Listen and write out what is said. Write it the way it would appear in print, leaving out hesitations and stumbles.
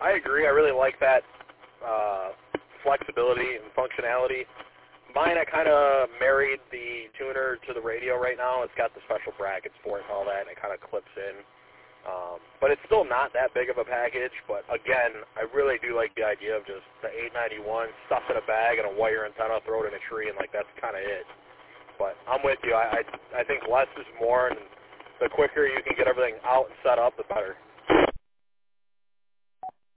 I agree. I really like that flexibility and functionality. Mine, I kind of married the tuner to the radio right now. It's got the special brackets for it and all that, and it kind of clips in. But it's still not that big of a package. But, again, I really do like the idea of just the 891 stuff in a bag and a wire antenna, throw it in a tree, and, like, that's kind of it. But I'm with you. I think less is more, and the quicker you can get everything out and set up, the better.